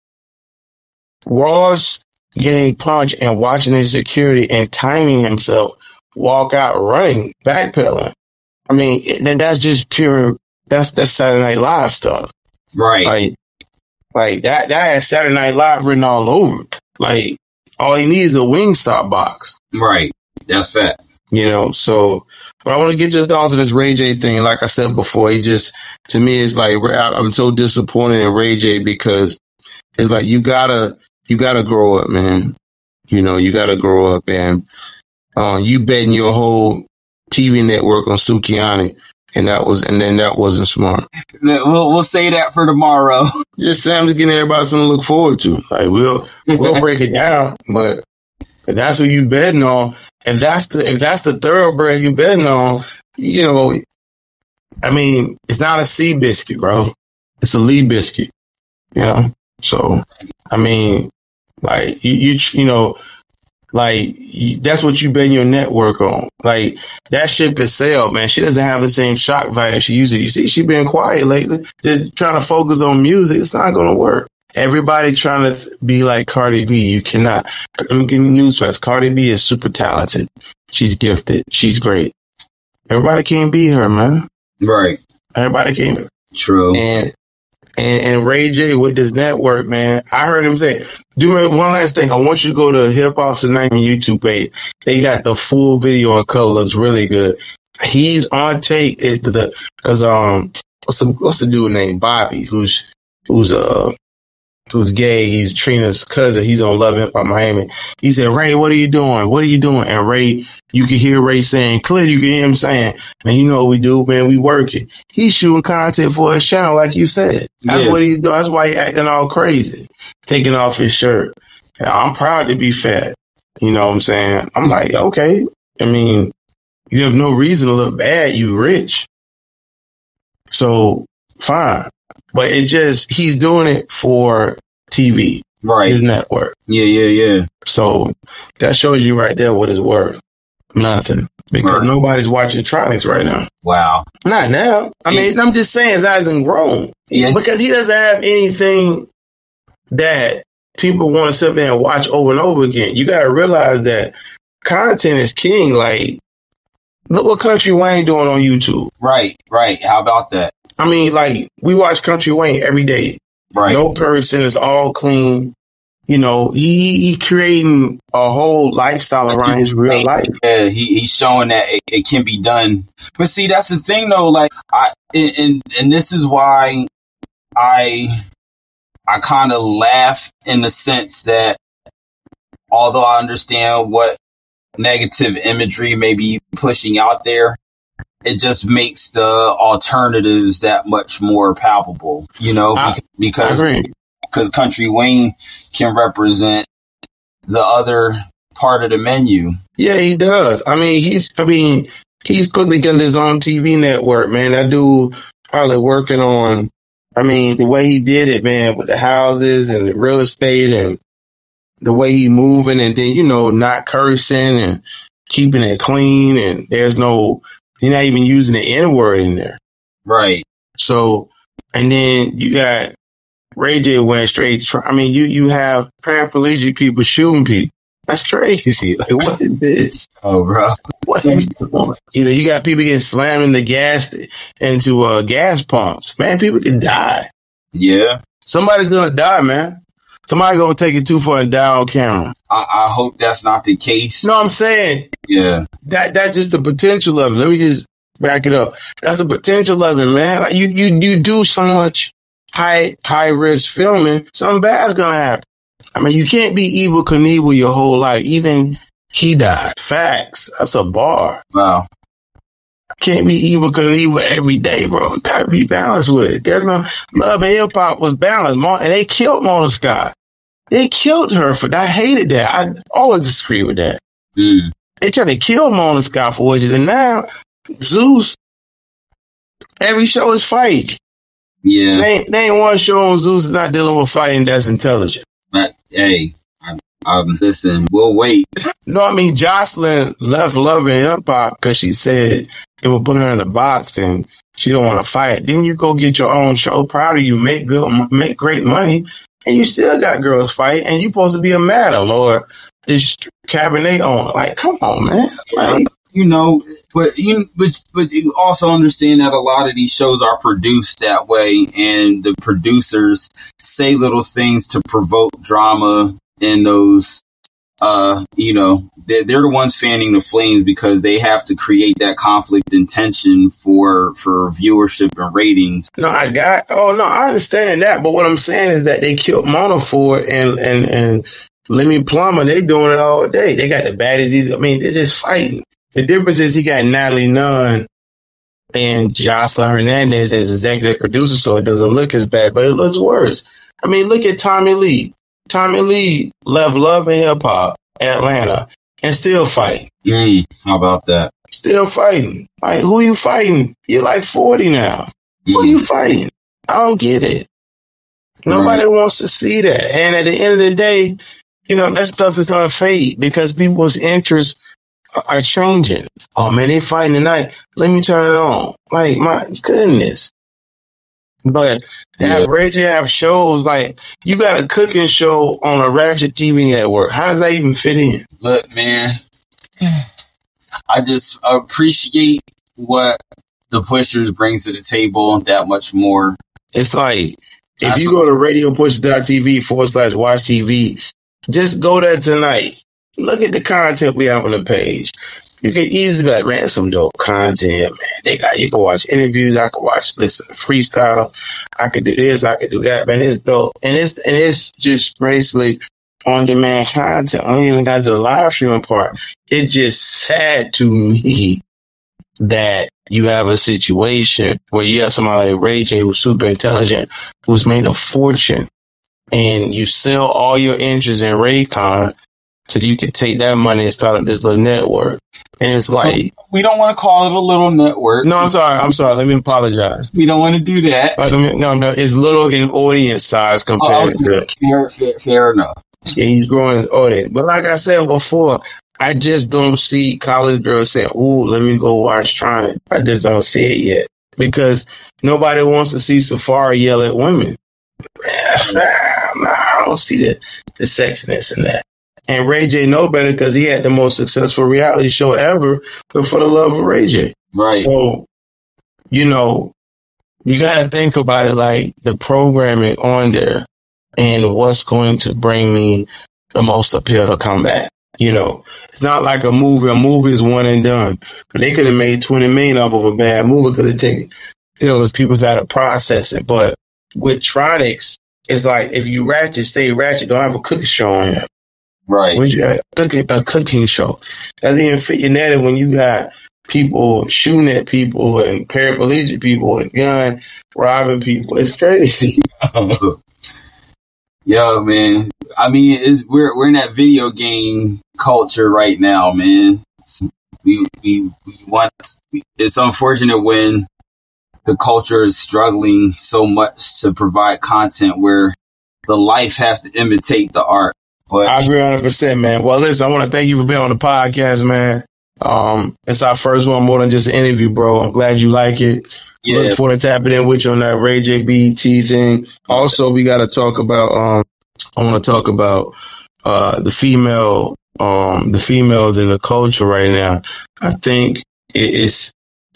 Ross getting punched and watching his security and timing himself walk out running, backpedaling. I mean, that's just pure, that's Saturday Night Live stuff. Right. Like that has Saturday Night Live written all over it. Like, all he needs is a Wingstop box. Right. That's fact. So, but I want to get your thoughts on this Ray J thing. Like I said before, to me, it's like, I'm so disappointed in Ray J, because it's like, you gotta grow up, man. You gotta grow up, and, you betting your whole TV network on Sukihana, and that wasn't smart. We'll say that for tomorrow. Just I'm just getting everybody something to look forward to. Like, we'll break it down, but if that's what you betting on, if that's the thoroughbred you betting on, I mean, it's not a sea biscuit, bro. It's a Lee biscuit, So, I mean, like, that's what you bet your network on. Like, that ship is sailed, man. She doesn't have the same shock value she used to. You see, she's been quiet lately. Just trying to focus on music. It's not going to work. Everybody trying to be like Cardi B. You cannot. Let me give you newsflash. Cardi B is super talented. She's gifted. She's great. Everybody can't be her, man. Right. Everybody can't. True. And Ray J with this network, man, I heard him say, do me one last thing. I want you to go to Hip Hop Tonight YouTube page. They got the full video in color. It's really good. He's on tape. What's the dude named Bobby, who's gay. He's Trina's cousin. He's on Love Hip Hop Miami. He said, Ray, what are you doing? What are you doing? And Ray, you can hear Ray saying, clearly you can hear him saying, man, you know what we do, man, we working. He's shooting content for his channel, like you said. That's what he's doing. That's why he's acting all crazy, taking off his shirt. And I'm proud to be fat. You know what I'm saying? I'm like, okay. I mean, you have no reason to look bad. You rich. So fine. But it just, he's doing it for TV. Right. His network. Yeah. So that shows you right there what it's worth. Nothing. Because nobody's watching Tronics right now. Wow. Not now. I mean, I'm just saying his eyes hasn't grown. Yeah. Because he doesn't have anything that people want to sit there and watch over and over again. You got to realize that content is king. Like, look what Country Wayne doing on YouTube. Right. How about that? I mean, like, we watch Country Wayne every day. Right. No person is all clean. You know, he creating a whole lifestyle around his real life. Yeah, he's showing that it can be done. But see, that's the thing though, like and this is why I kind of laugh in the sense that although I understand what negative imagery may be pushing out there, it just makes the alternatives that much more palpable, you know, because Country Wayne can represent the other part of the menu. Yeah, he does. I mean, he's putting together his own TV network, man. That dude probably working on, I mean, the way he did it, man, with the houses and the real estate and the way he moving and then, you know, not cursing and keeping it clean and he's not even using the N-word in there. Right. So, and then you got Ray J went straight. I mean, you have paraplegic people shooting people. That's crazy. Like, what is this? Oh, bro. What are you doing? You know, you got people getting slammed into gas pumps. Man, people can die. Yeah. Somebody's going to die, man. Somebody's going to take it too far and die on camera. I hope that's not the case. No, I'm saying. Yeah. That's just the potential of it. Let me just back it up. That's the potential of it, man. Like, you do so much high risk filming, something bad's gonna happen. I mean, you can't be Evel Knievel your whole life. Even he died. Facts. That's a bar. Wow. Can't be Evel Knievel every day, bro. Gotta be balanced with it. There's no Love and Hip Hop was balanced, and they killed Mona Scott. They killed her for that. I hated that. I always disagree with that. They tried to kill Mona Scott for it, and now Zeus, every show is fight. Yeah. They ain't one show on Zeus is not dealing with fighting that's intelligent. But, hey, listen, we'll wait. No, I mean, Jocelyn left Love and Hip Hop because she said it would put her in a box and she don't want to fight. Then you go get your own show. Proud of you, make great money, and you still got girls fight, and you supposed to be a madam or just Cabernet on. Like, come on, man. Like, you know, but you also understand that a lot of these shows are produced that way, and the producers say little things to provoke drama in those. You know, they're the ones fanning the flames because they have to create that conflict and tension for viewership and ratings. No, I understand that, but what I'm saying is that they killed Mona for it, and Lemmy Plummer, they doing it all day. They got the baddies. I mean, they're just fighting. The difference is he got Natalie Nunn and Jocelyn Hernandez as executive producer, so it doesn't look as bad, but it looks worse. I mean, look at Tommy Lee. Tommy Lee left Love and Hip Hop, Atlanta, and still fighting. How about that? Still fighting. Like, who you fighting? You're like 40 now. Who you fighting? I don't get it. Nobody wants to see that. And at the end of the day, you know, that stuff is going to fade because people's interests are changing. Oh man, they fighting tonight. Let me turn it on. Like, my goodness. But Ray J have shows like you got a cooking show on a Ratchet TV network. How does that even fit in? Look, man, I just appreciate what the Pushers brings to the table that much more. It's like, if you go to RadioPush.tv/watch TVs, just go there tonight. Look at the content we have on the page. You can easily be like, man, some dope content, man. You can watch interviews. I can listen to freestyle. I could do this. I could do that, man. It's dope. And it's just basically on-demand content. I don't even got to the live streaming part. It's just sad to me that you have a situation where you have somebody like Ray J, who's super intelligent, who's made a fortune, and you sell all your interest in Raycon so you can take that money and start up this little network. And it's like, we don't want to call it a little network. No, I'm sorry. Let me apologize. We don't want to do that. No, it's little in audience size compared to fair enough. Yeah, he's growing his audience. But like I said before, I just don't see college girls saying, "Ooh, let me go watch Tronic." I just don't see it yet because nobody wants to see Safari yell at women. I don't see the sexiness in that. And Ray J know better because he had the most successful reality show ever, but for the love of Ray J. Right. So, you got to think about it like the programming on there and what's going to bring me the most appeal to come back. It's not like a movie. A movie is one and done. But they could have made $20 million off of a bad movie because it take, there's people that are processing. But with Tronics, it's like if you ratchet, stay ratchet. Don't have a cooking show on here. Right. When you have a cooking show, doesn't even fit your narrative when you got people shooting at people and paraplegic people with a gun, robbing people. It's crazy. Yo, man. I mean, we're in that video game culture right now, man. It's unfortunate when the culture is struggling so much to provide content where the life has to imitate the art. But I agree 100%, man. Well, listen, I want to thank you for being on the podcast, man. It's our first one more than just an interview, bro. I'm glad you like it. Yeah. Look forward to tapping in with you on that Ray J BET thing. Also, we got to talk about, I want to talk about, the females in the culture right now. I think it's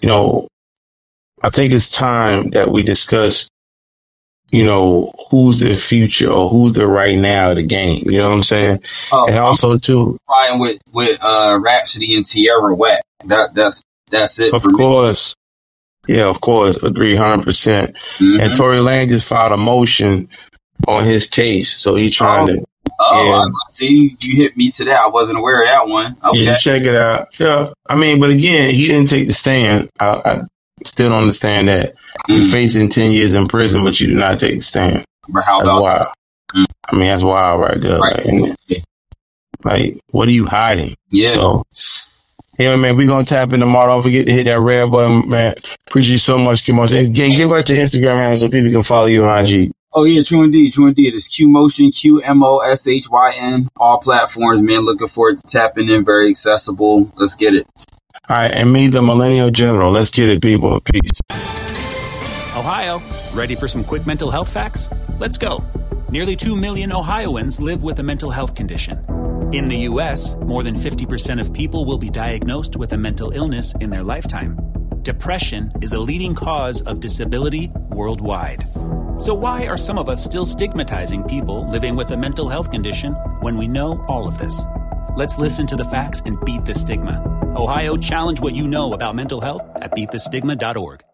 time that we discuss, who's the future or who's the right now of the game. You know what I'm saying? And also too, trying with Rhapsody and Tierra Whack. That's it. Of course. Me. Yeah, of course. Agree 100%. Mm-hmm. And Tory Lanez just filed a motion on his case. So he's trying to. I see. You hit me to that. I wasn't aware of that one. Okay. Yeah, check it out. Yeah. I mean, but again, he didn't take the stand. I still don't understand that. You're facing 10 years in prison, but you do not take the stand. But how that's wild. I mean, that's wild right there. Right. Like, what are you hiding? Yeah. So, man, we're going to tap in tomorrow. Don't forget to hit that red button, man. Appreciate you so much, Q-Motion. Give out your Instagram handle so people can follow you on IG. Oh, yeah, true indeed. It's Q-Motion, QMOSHYN, all platforms, man. Looking forward to tapping in. Very accessible. Let's get it. All right, and me, the Millennial General. Let's get it, people. Peace. Ohio, ready for some quick mental health facts? Let's go. Nearly 2 million Ohioans live with a mental health condition. In the U.S., more than 50% of people will be diagnosed with a mental illness in their lifetime. Depression is a leading cause of disability worldwide. So why are some of us still stigmatizing people living with a mental health condition when we know all of this? Let's listen to the facts and beat the stigma. Ohio, challenge what you know about mental health at beatthestigma.org.